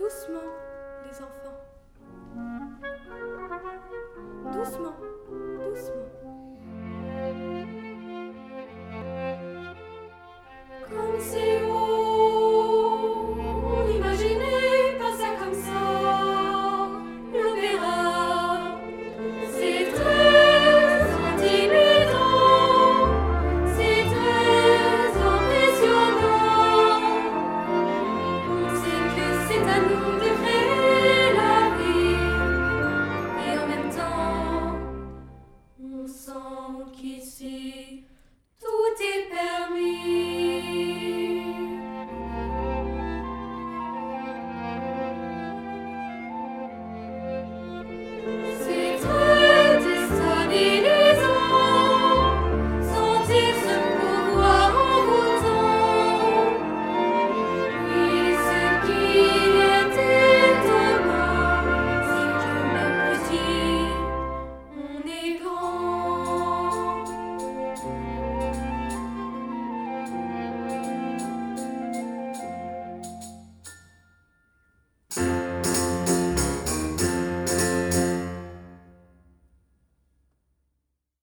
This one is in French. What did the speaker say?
Doucement, les enfants. Doucement, doucement. Comme c'est haut, imaginez pas ça comme ça. L'opéra, c'est très intimidant, c'est très impressionnant. On sait que c'est à nous.